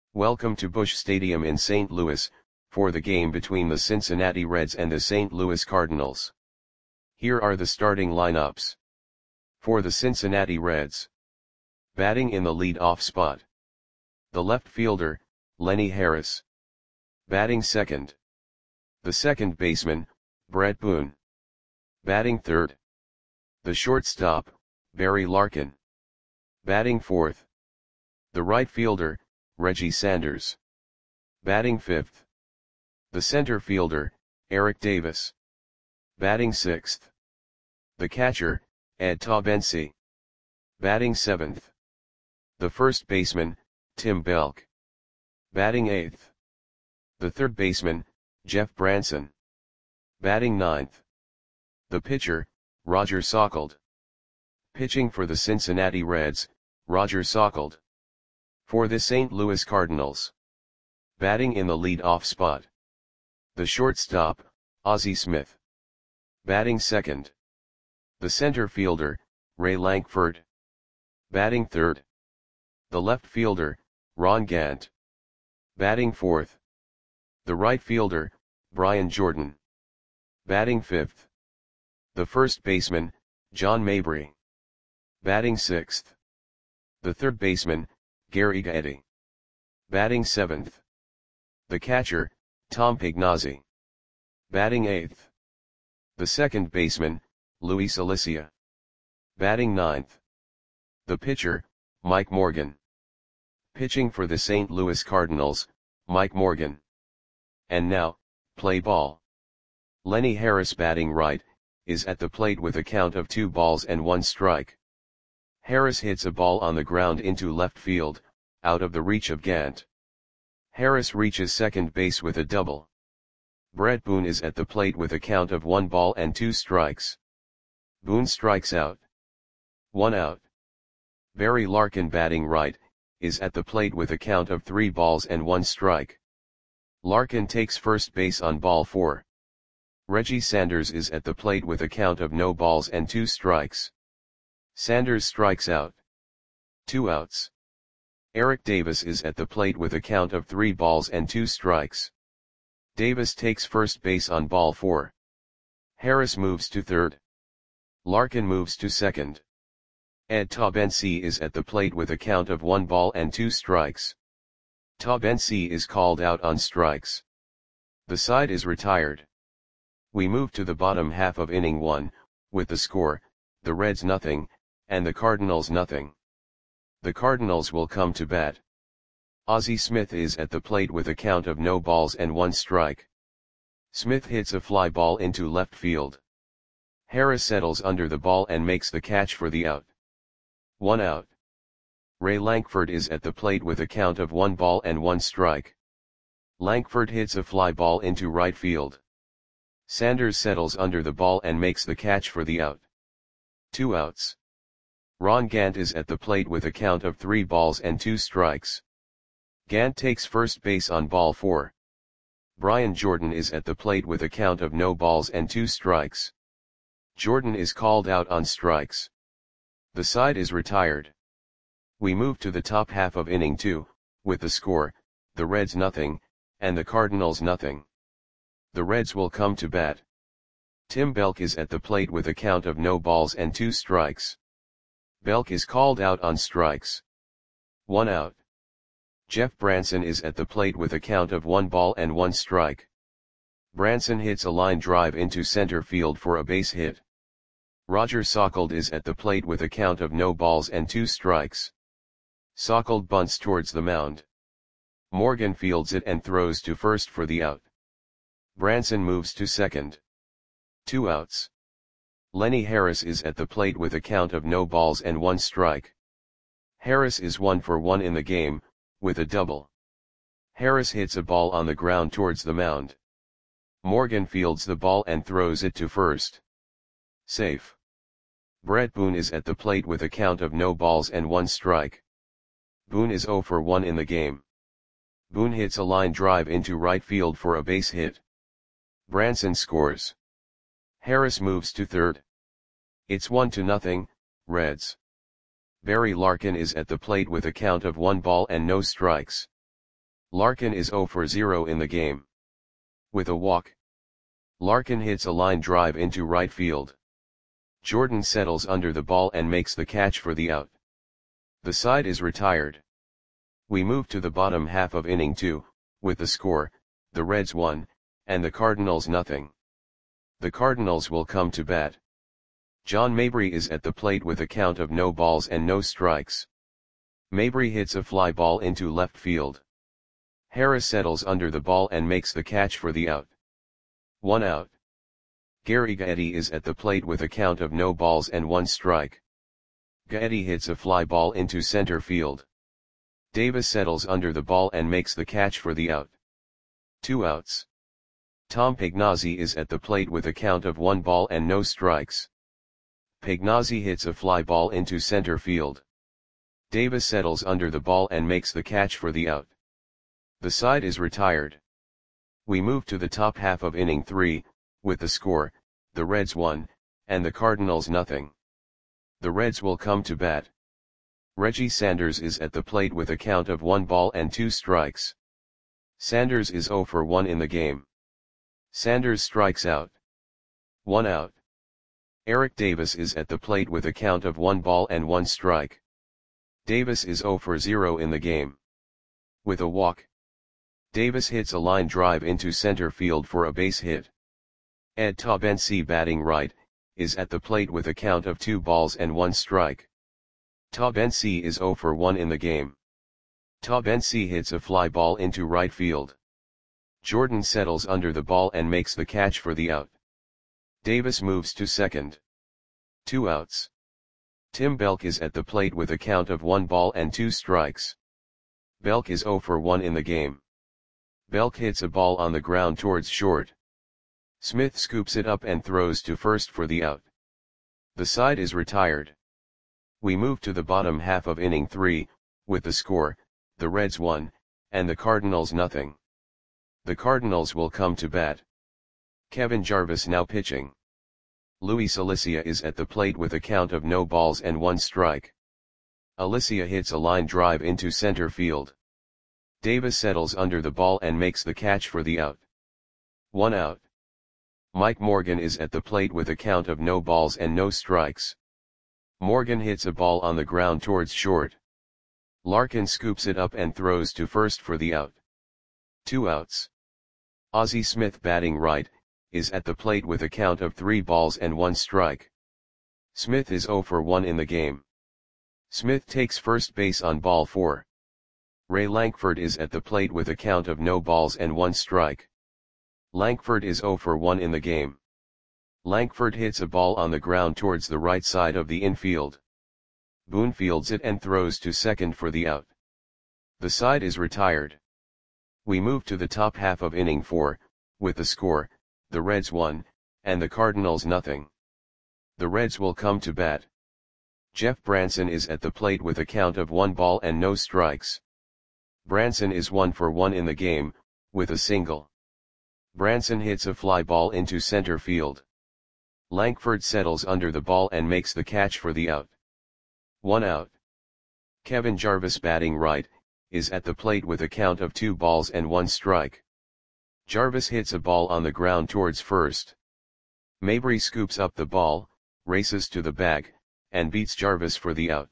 Welcome to Busch Stadium in St. Louis, for the game between the Cincinnati Reds and the St. Louis Cardinals. Here are the starting lineups. For the Cincinnati Reds. Batting in the lead-off spot. The left fielder, Lenny Harris. Batting second. The second baseman, Brett Boone. Batting third. The shortstop, Barry Larkin. Batting fourth. The right fielder, Reggie Sanders. Batting fifth. The center fielder, Eric Davis. Batting sixth. The catcher, Ed Taubensee. Batting seventh. The first baseman, Tim Belk. Batting eighth. The third baseman, Jeff Branson. Batting ninth. The pitcher, Roger Sauchold. Pitching for the Cincinnati Reds, Roger Sauchold. For the St. Louis Cardinals. Batting in the lead-off spot. The shortstop, Ozzie Smith. Batting second. The center fielder, Ray Lankford. Batting third. The left fielder, Ron Gant. Batting fourth. The right fielder, Brian Jordan. Batting fifth. The first baseman, John Mabry. Batting sixth. The third baseman, Gary Gaetti. Batting seventh. The catcher, Tom Pignazzi. Batting eighth. The second baseman, Luis Alicia. Batting ninth. The pitcher, Mike Morgan. Pitching for the St. Louis Cardinals, Mike Morgan. And now, play ball. Lenny Harris batting right, is at the plate with a count of 2 balls and 1 strike. Harris hits a ball on the ground into left field, out of the reach of Gant. Harris reaches second base with a double. Brett Boone is at the plate with a count of 1 ball and 2 strikes. Boone strikes out. 1 out. Barry Larkin batting right, is at the plate with a count of 3 balls and 1 strike. Larkin takes first base on ball 4. Reggie Sanders is at the plate with a count of no balls and 2 strikes. Sanders strikes out. 2 outs. Eric Davis is at the plate with a count of 3 balls and 2 strikes. Davis takes first base on ball 4. Harris moves to third. Larkin moves to second. Ed Taubensee is at the plate with a count of 1 ball and 2 strikes. Taubensee is called out on strikes. The side is retired. We move to the bottom half of inning 1, with the score, the Reds nothing, and the Cardinals nothing. The Cardinals will come to bat. Ozzie Smith is at the plate with a count of no balls and 1 strike. Smith hits a fly ball into left field. Harris settles under the ball and makes the catch for the out. 1 out. Ray Lankford is at the plate with a count of 1 ball and 1 strike. Lankford hits a fly ball into right field. Sanders settles under the ball and makes the catch for the out. 2 outs. Ron Gant is at the plate with a count of 3 balls and 2 strikes. Gant takes first base on ball 4. Brian Jordan is at the plate with a count of no balls and 2 strikes. Jordan is called out on strikes. The side is retired. We move to the top half of inning 2, with the score, the Reds nothing, and the Cardinals nothing. The Reds will come to bat. Tim Belk is at the plate with a count of no balls and 2 strikes. Belk is called out on strikes. 1 out. Jeff Branson is at the plate with a count of 1 ball and 1 strike. Branson hits a line drive into center field for a base hit. Roger Sauchold is at the plate with a count of no balls and 2 strikes. Sauchold bunts towards the mound. Morgan fields it and throws to first for the out. Branson moves to second. 2 outs. Lenny Harris is at the plate with a count of no balls and 1 strike. Harris is 1 for 1 in the game, with a double. Harris hits a ball on the ground towards the mound. Morgan fields the ball and throws it to first. Safe. Brett Boone is at the plate with a count of no balls and 1 strike. Boone is 0 for 1 in the game. Boone hits a line drive into right field for a base hit. Branson scores. Harris moves to third. It's 1-0, Reds. Barry Larkin is at the plate with a count of 1 ball and no strikes. Larkin is 0 for 0 in the game. With a walk, Larkin hits a line drive into right field. Jordan settles under the ball and makes the catch for the out. The side is retired. We move to the bottom half of inning 2, with the score, the Reds 1, and the Cardinals nothing. The Cardinals will come to bat. John Mabry is at the plate with a count of no balls and no strikes. Mabry hits a fly ball into left field. Harris settles under the ball and makes the catch for the out. 1 out. Gary Gaetti is at the plate with a count of no balls and 1 strike. Gaetti hits a fly ball into center field. Davis settles under the ball and makes the catch for the out. 2 outs. Tom Pagnozzi is at the plate with a count of 1 ball and no strikes. Pagnozzi hits a fly ball into center field. Davis settles under the ball and makes the catch for the out. The side is retired. We move to the top half of inning 3, with the score, the Reds 1, and the Cardinals nothing. The Reds will come to bat. Reggie Sanders is at the plate with a count of 1 ball and 2 strikes. Sanders is 0 for 1 in the game. Sanders strikes out. 1 out. Eric Davis is at the plate with a count of 1 ball and 1 strike. Davis is 0 for 0 in the game. With a walk, Davis hits a line drive into center field for a base hit. Ed Taubensee, batting right, is at the plate with a count of 2 balls and 1 strike. Taubensee is 0 for 1 in the game. Taubensee hits a fly ball into right field. Jordan settles under the ball and makes the catch for the out. Davis moves to second. 2 outs. Tim Belk is at the plate with a count of 1 ball and 2 strikes. Belk is 0 for 1 in the game. Belk hits a ball on the ground towards short. Smith scoops it up and throws to first for the out. The side is retired. We move to the bottom half of inning 3, with the score, the Reds 1, and the Cardinals nothing. The Cardinals will come to bat. Kevin Jarvis now pitching. Luis Alicia is at the plate with a count of no balls and 1 strike. Alicia hits a line drive into center field. Davis settles under the ball and makes the catch for the out. 1 out. Mike Morgan is at the plate with a count of no balls and no strikes. Morgan hits a ball on the ground towards short. Larkin scoops it up and throws to first for the out. 2 outs. Ozzie Smith, batting right, is at the plate with a count of 3 balls and 1 strike. Smith is 0 for 1 in the game. Smith takes first base on ball 4. Ray Lankford is at the plate with a count of no balls and 1 strike. Lankford is 0 for 1 in the game. Lankford hits a ball on the ground towards the right side of the infield. Boone fields it and throws to second for the out. The side is retired. We move to the top half of inning 4, with the score, the Reds 1, and the Cardinals nothing. The Reds will come to bat. Jeff Branson is at the plate with a count of 1 ball and no strikes. Branson is 1 for 1 in the game, with a single. Branson hits a fly ball into center field. Lankford settles under the ball and makes the catch for the out. 1 out. Kevin Jarvis, batting right, is at the plate with a count of 2 balls and 1 strike. Jarvis hits a ball on the ground towards first. Mabry scoops up the ball, races to the bag, and beats Jarvis for the out.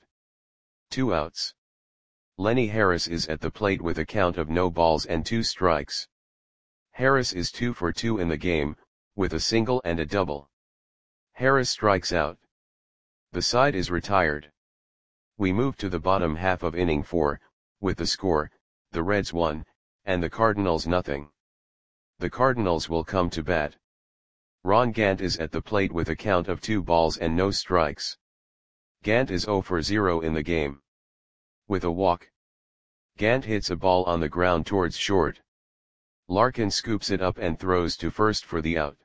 2 outs. Lenny Harris is at the plate with a count of no balls and 2 strikes. Harris is 2 for 2 in the game, with a single and a double. Harris strikes out. The side is retired. We move to the bottom half of inning 4, with the score, the Reds 1, and the Cardinals nothing. The Cardinals will come to bat. Ron Gant is at the plate with a count of 2 balls and no strikes. Gant is 0 for 0 in the game. With a walk, Gant hits a ball on the ground towards short. Larkin scoops it up and throws to first for the out.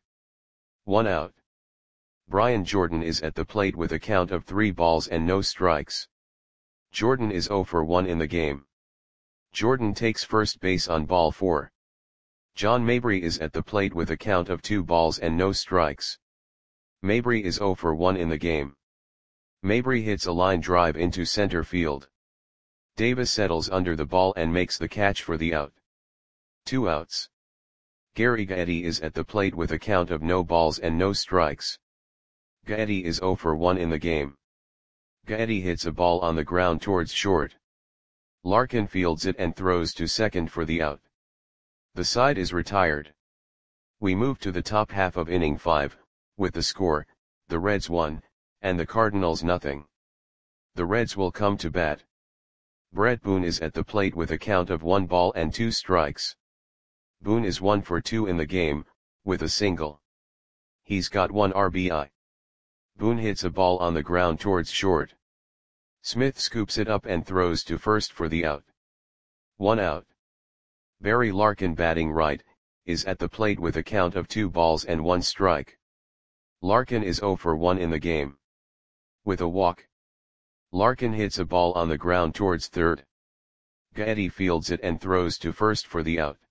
1 out. Brian Jordan is at the plate with a count of 3 balls and no strikes. Jordan is 0 for 1 in the game. Jordan takes first base on ball 4. John Mabry is at the plate with a count of 2 balls and no strikes. Mabry is 0 for 1 in the game. Mabry hits a line drive into center field. Davis settles under the ball and makes the catch for the out. 2 outs. Gary Gaetti is at the plate with a count of no balls and no strikes. Gaetti is 0 for 1 in the game. Gaetti hits a ball on the ground towards short. Larkin fields it and throws to second for the out. The side is retired. We move to the top half of inning 5, with the score, the Reds 1, and the Cardinals nothing. The Reds will come to bat. Brett Boone is at the plate with a count of 1 ball and 2 strikes. Boone is 1 for 2 in the game, with a single. He's got 1 RBI. Boone hits a ball on the ground towards short. Smith scoops it up and throws to first for the out. 1 out. Barry Larkin, batting right, is at the plate with a count of 2 balls and 1 strike. Larkin is 0 for 1 in the game. With a walk, Larkin hits a ball on the ground towards third. Gaetti fields it and throws to first for the out.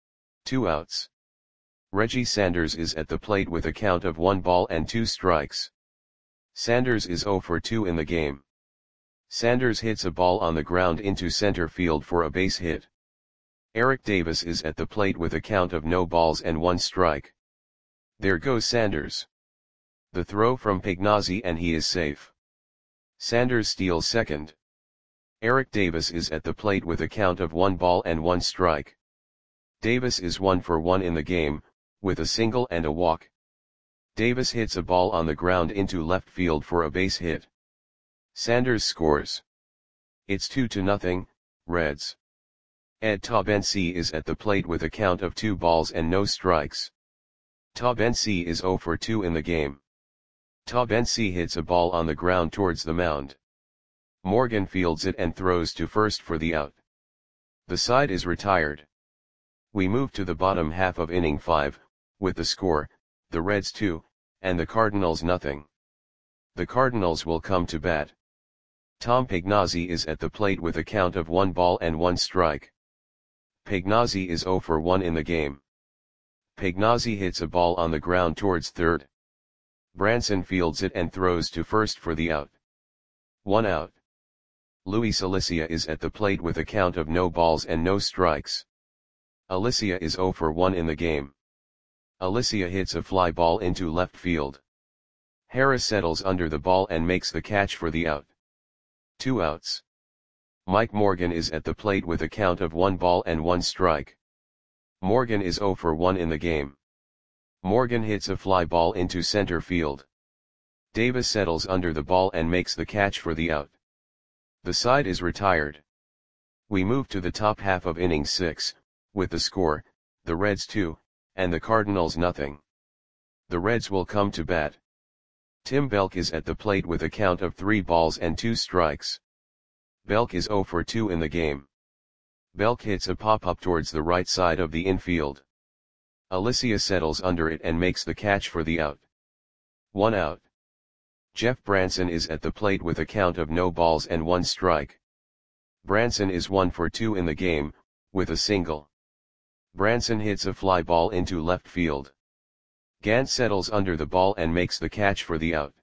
2 outs. Reggie Sanders is at the plate with a count of 1 ball and 2 strikes. Sanders is 0 for 2 in the game. Sanders hits a ball on the ground into center field for a base hit. Eric Davis is at the plate with a count of no balls and 1 strike. There goes Sanders. The throw from Pignazzi and he is safe. Sanders steals second. Eric Davis is at the plate with a count of 1 ball and 1 strike. Davis is 1 for 1 in the game, with a single and a walk. Davis hits a ball on the ground into left field for a base hit. Sanders scores. It's 2-0, Reds. Ed Taubensee is at the plate with a count of 2 balls and no strikes. Taubensee is 0 for 2 in the game. Taubensee hits a ball on the ground towards the mound. Morgan fields it and throws to first for the out. The side is retired. We move to the bottom half of inning 5, with the score, the Reds 2, and the Cardinals nothing. The Cardinals will come to bat. Tom Pignazzi is at the plate with a count of 1 ball and 1 strike. Pignazzi is 0 for 1 in the game. Pignazzi hits a ball on the ground towards third. Branson fields it and throws to first for the out. 1 out. Luis Alicia is at the plate with a count of no balls and no strikes. Alicia is 0 for 1 in the game. Alicia hits a fly ball into left field. Harris settles under the ball and makes the catch for the out. 2 outs. Mike Morgan is at the plate with a count of 1 ball and 1 strike. Morgan is 0 for 1 in the game. Morgan hits a fly ball into center field. Davis settles under the ball and makes the catch for the out. The side is retired. We move to the top half of inning 6, with the score, the Reds 2, and the Cardinals nothing. The Reds will come to bat. Tim Belk is at the plate with a count of 3 balls and 2 strikes. Belk is 0 for 2 in the game. Belk hits a pop-up towards the right side of the infield. Alicia settles under it and makes the catch for the out. 1 out. Jeff Branson is at the plate with a count of no balls and 1 strike. Branson is 1 for 2 in the game, with a single. Branson hits a fly ball into left field. Gant settles under the ball and makes the catch for the out.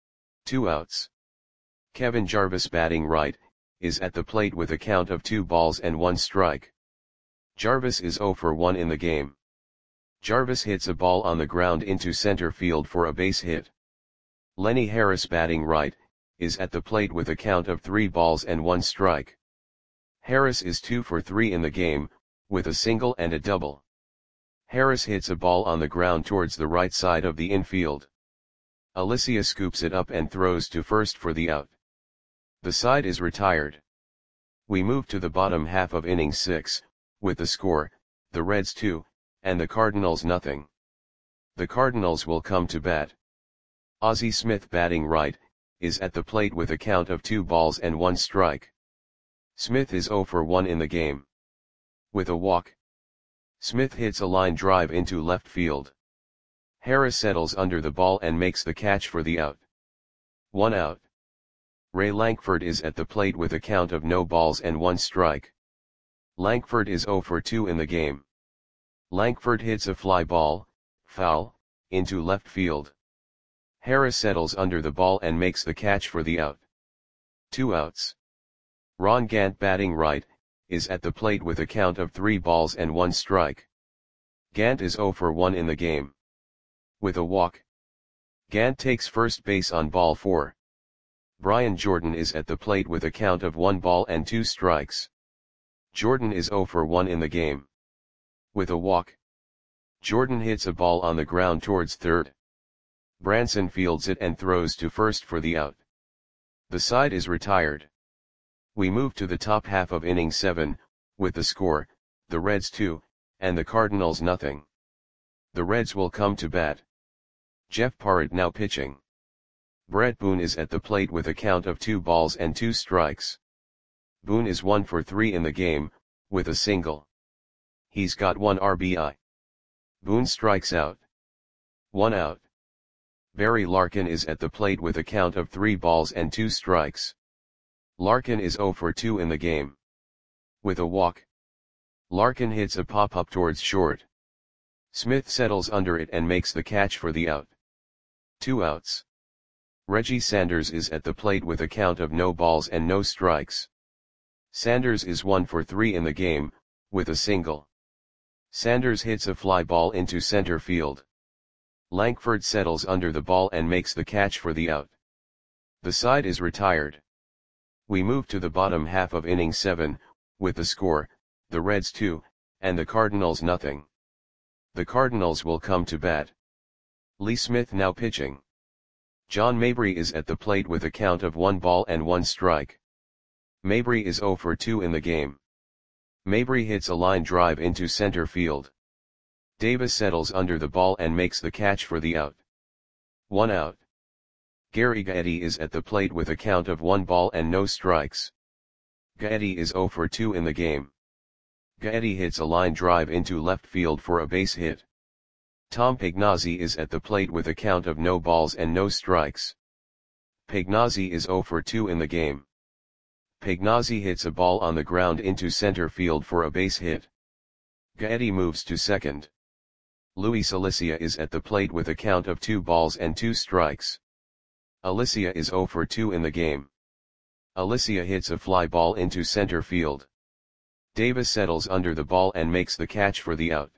2 outs. Kevin Jarvis, batting right, is at the plate with a count of 2 balls and 1 strike. Jarvis is 0 for 1 in the game. Jarvis hits a ball on the ground into center field for a base hit. Lenny Harris, batting right, is at the plate with a count of 3 balls and 1 strike. Harris is 2 for 3 in the game, with a single and a double. Harris hits a ball on the ground towards the right side of the infield. Alicia scoops it up and throws to first for the out. The side is retired. We move to the bottom half of inning 6, with the score, the Reds 2, and the Cardinals nothing. The Cardinals will come to bat. Ozzie Smith, batting right, is at the plate with a count of 2 balls and 1 strike. Smith is 0 for 1 in the game. With a walk, Smith hits a line drive into left field. Harris settles under the ball and makes the catch for the out. 1 out. Ray Lankford is at the plate with a count of no balls and 1 strike. Lankford is 0 for 2 in the game. Lankford hits a fly ball, foul, into left field. Harris settles under the ball and makes the catch for the out. 2 outs. Ron Gant, batting right, is at the plate with a count of 3 balls and 1 strike. Gant is 0 for 1 in the game. With a walk, Gant takes first base on ball 4. Brian Jordan is at the plate with a count of 1 ball and 2 strikes. Jordan is 0 for 1 in the game. With a walk, Jordan hits a ball on the ground towards third. Branson fields it and throws to first for the out. The side is retired. We move to the top half of inning 7, with the score, the Reds 2, and the Cardinals nothing. The Reds will come to bat. Jeff Parrott now pitching. Brett Boone is at the plate with a count of 2 balls and 2 strikes. Boone is 1 for 3 in the game, with a single. He's got 1 RBI. Boone strikes out. 1 out. Barry Larkin is at the plate with a count of 3 balls and 2 strikes. Larkin is 0 for 2 in the game. With a walk, Larkin hits a pop-up towards short. Smith settles under it and makes the catch for the out. 2 outs. Reggie Sanders is at the plate with a count of no balls and no strikes. Sanders is 1 for 3 in the game, with a single. Sanders hits a fly ball into center field. Lankford settles under the ball and makes the catch for the out. The side is retired. We move to the bottom half of inning 7, with the score, the Reds 2, and the Cardinals nothing. The Cardinals will come to bat. Lee Smith now pitching. John Mabry is at the plate with a count of 1 ball and 1 strike. Mabry is 0 for 2 in the game. Mabry hits a line drive into center field. Davis settles under the ball and makes the catch for the out. 1 out. Gary Gaetti is at the plate with a count of 1 ball and no strikes. Gaetti is 0 for 2 in the game. Gaetti hits a line drive into left field for a base hit. Tom Pagnozzi is at the plate with a count of no balls and no strikes. Pagnozzi is 0 for 2 in the game. Pagnozzi hits a ball on the ground into center field for a base hit. Gaetti moves to second. Luis Alicia is at the plate with a count of 2 balls and 2 strikes. Alicia is 0 for 2 in the game. Alicia hits a fly ball into center field. Davis settles under the ball and makes the catch for the out.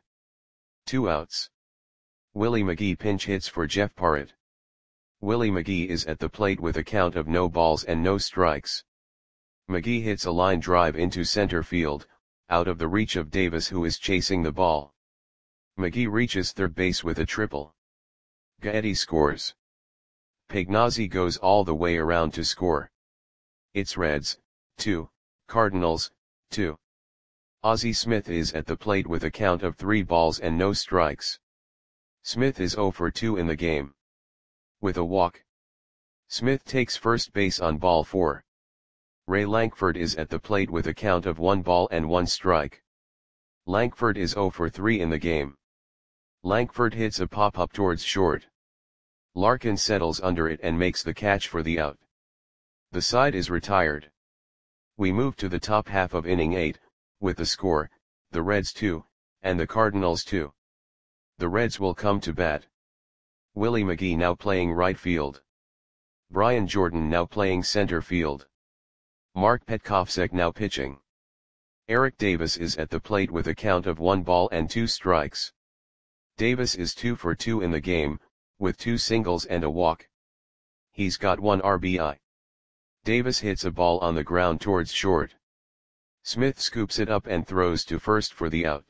2 outs. Willie McGee pinch hits for Jeff Parrott. Willie McGee is at the plate with a count of no balls and no strikes. McGee hits a line drive into center field, out of the reach of Davis who is chasing the ball. McGee reaches third base with a triple. Gaetti scores. Pagnozzi goes all the way around to score. It's Reds, 2, Cardinals, 2. Ozzie Smith is at the plate with a count of 3 balls and no strikes. Smith is 0 for 2 in the game. With a walk, Smith takes first base on ball 4. Ray Lankford is at the plate with a count of 1 ball and 1 strike. Lankford is 0 for 3 in the game. Lankford hits a pop-up towards short. Larkin settles under it and makes the catch for the out. The side is retired. We move to the top half of inning 8, with the score, the Reds 2, and the Cardinals 2. The Reds will come to bat. Willie McGee now playing right field. Brian Jordan now playing center field. Mark Petkovsek now pitching. Eric Davis is at the plate with a count of 1 ball and 2 strikes. Davis is 2 for 2 in the game, with 2 singles and a walk. He's got 1 RBI. Davis hits a ball on the ground towards short. Smith scoops it up and throws to first for the out.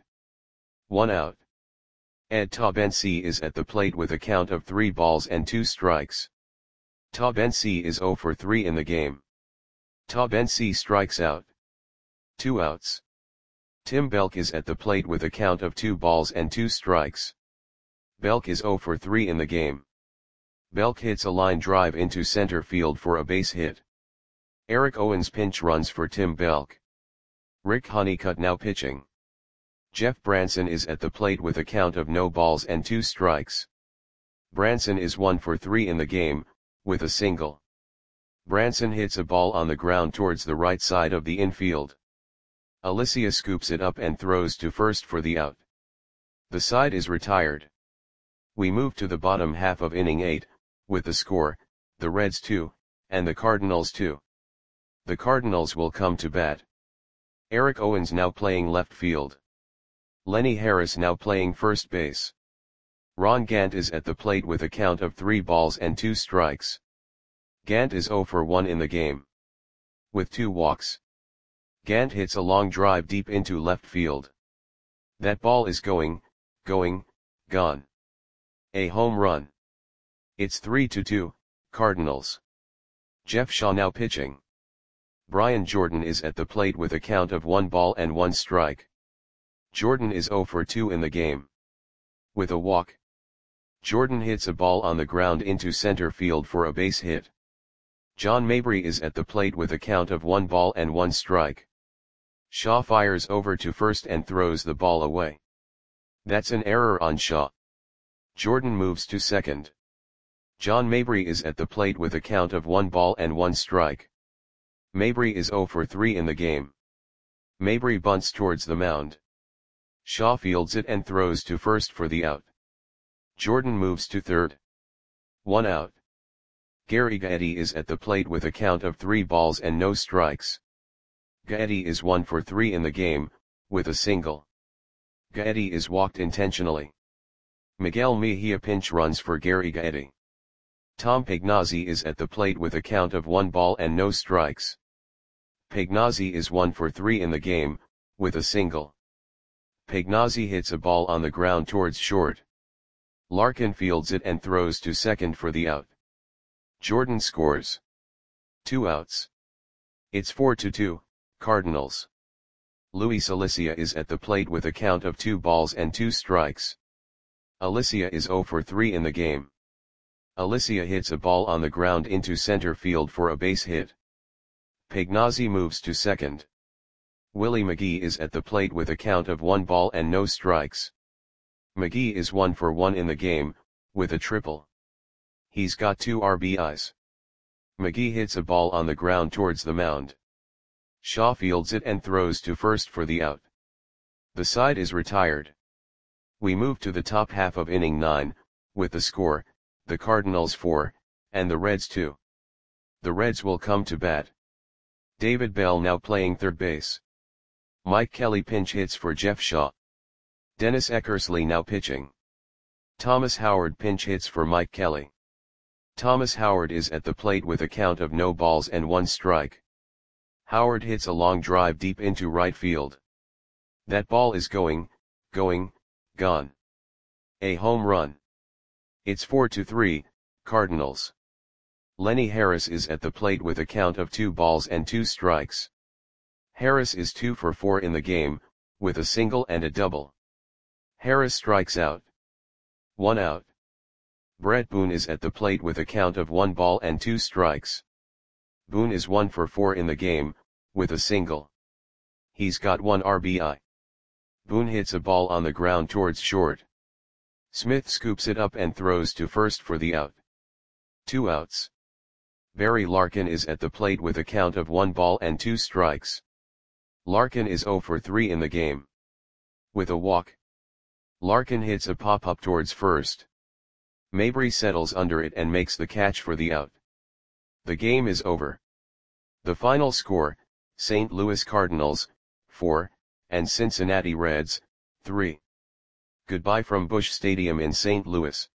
1 out. Ed Taubensee is at the plate with a count of 3 balls and 2 strikes. Taubensee is 0 for 3 in the game. Taubensee strikes out. 2 outs. Tim Belk is at the plate with a count of 2 balls and 2 strikes. Belk is 0 for 3 in the game. Belk hits a line drive into center field for a base hit. Eric Owens pinch runs for Tim Belk. Rick Honeycutt now pitching. Jeff Branson is at the plate with a count of no balls and 2 strikes. Branson is 1 for 3 in the game, with a single. Branson hits a ball on the ground towards the right side of the infield. Alicia scoops it up and throws to first for the out. The side is retired. We move to the bottom half of inning 8, with the score, the Reds 2, and the Cardinals 2. The Cardinals will come to bat. Eric Owens now playing left field. Lenny Harris now playing first base. Ron Gant is at the plate with a count of 3 balls and 2 strikes. Gant is 0 for 1 in the game. With 2 walks. Gant hits a long drive deep into left field. That ball is going, gone. A home run. It's 3-2, Cardinals. Jeff Shaw now pitching. Brian Jordan is at the plate with a count of 1 ball and 1 strike. Jordan is 0 for 2 in the game. With a walk. Jordan hits a ball on the ground into center field for a base hit. John Mabry is at the plate with a count of 1 ball and 1 strike. Shaw fires over to first and throws the ball away. That's an error on Shaw. Jordan moves to second. John Mabry is at the plate with a count of 1 ball and 1 strike. Mabry is 0 for 3 in the game. Mabry bunts towards the mound. Shaw fields it and throws to first for the out. Jordan moves to third. 1 out. Gary Gaetti is at the plate with a count of 3 balls and no strikes. Gaetti is 1 for 3 in the game, with a single. Gaetti is walked intentionally. Miguel Mejia pinch runs for Gary Gaetti. Tom Pagnozzi is at the plate with a count of 1 ball and no strikes. Pagnozzi is 1 for 3 in the game, with a single. Pagnozzi hits a ball on the ground towards short. Larkin fields it and throws to second for the out. Jordan scores. 2 outs. It's 4-2, Cardinals. Luis Alicia is at the plate with a count of 2 balls and 2 strikes. Alicia is 0 for 3 in the game. Alicia hits a ball on the ground into center field for a base hit. Pagnozzi moves to second. Willie McGee is at the plate with a count of 1 ball and no strikes. McGee is 1 for 1 in the game, with a triple. He's got 2 RBIs. McGee hits a ball on the ground towards the mound. Shaw fields it and throws to first for the out. The side is retired. We move to the top half of inning 9, with the score, the Cardinals 4, and the Reds 2. The Reds will come to bat. David Bell now playing third base. Mike Kelly pinch hits for Jeff Shaw. Dennis Eckersley now pitching. Thomas Howard pinch hits for Mike Kelly. Thomas Howard is at the plate with a count of no balls and 1 strike. Howard hits a long drive deep into right field. That ball is going, gone. A home run. It's 4-3, Cardinals. Lenny Harris is at the plate with a count of 2 balls and 2 strikes. Harris is 2 for 4 in the game, with a single and a double. Harris strikes out. 1 out. Brett Boone is at the plate with a count of 1 ball and 2 strikes. Boone is 1 for 4 in the game, with a single. He's got 1 RBI. Boone hits a ball on the ground towards short. Smith scoops it up and throws to first for the out. 2 outs. Barry Larkin is at the plate with a count of 1 ball and 2 strikes. Larkin is 0 for 3 in the game. With a walk. Larkin hits a pop-up towards first. Mabry settles under it and makes the catch for the out. The game is over. The final score, St. Louis Cardinals, 4, and Cincinnati Reds, 3. Goodbye from Busch Stadium in St. Louis.